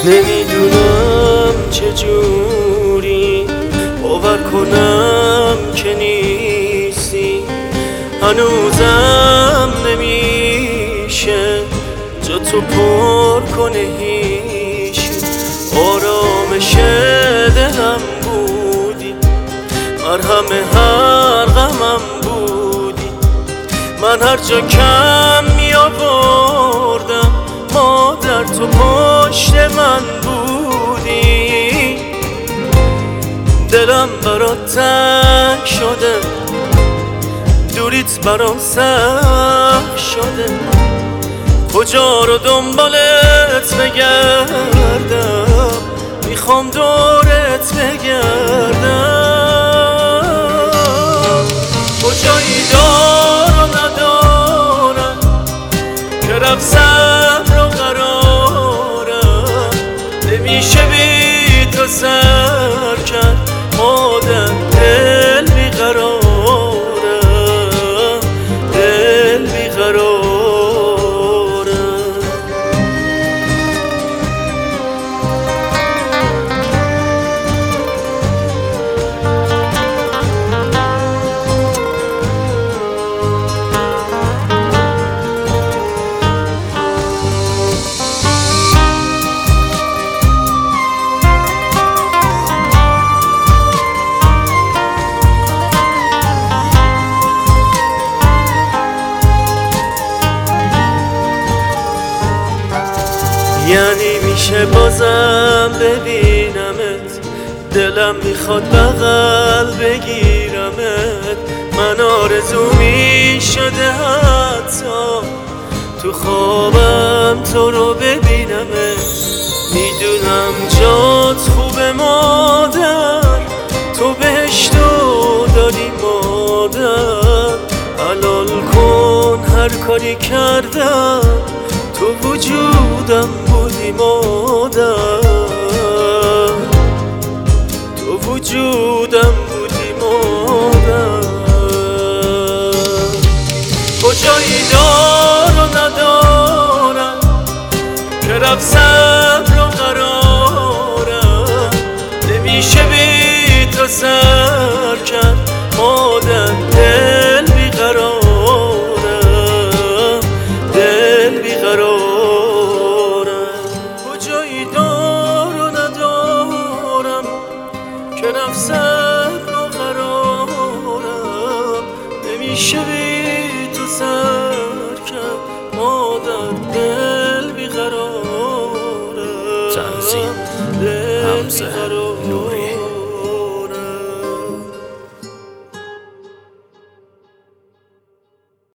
نمیدونم چجوری باور کنم که نیستی، هنوزم نمیشه جا تو پر کنه هیچ. آرامش دلم بودی، مرهم هر غمم بودی، من هر جا کم می آوردم مادر تو پشت من بودی. دلم برات تنگ شده، دوریت برام سخت شده، کجا رو دنبالت بگردم، میخوام دورت بگردم. کجایی دار و ندارم که رفت صبر و قرارم، نمیشه بی تو سر کرد مادر، دل بیقرارم، دل بیقرارم. یعنی میشه بازم ببینمت، دلم میخواد بغل بگیرمت، من آرزو میشده حتی تو خوابم تو رو ببینمت. میدونم جات خوبه مادر، تو بهشتو داری مادر، حلال کن هر کاری کردم، تو وجودم بودی مادر، تو وجودم بودی مادر. کجایی دار و ندارم که رفت صبر و قرارم، نمیشه بی تو سر کرد مادر، دل بیقرارم، دل بیقرارم. کجایی دار و ندارم که رفت صبر و قرارم، نمیشه بی تو سر کرد مادر، دل بیقرارم، تنظیم دل حمزه بیقرارم.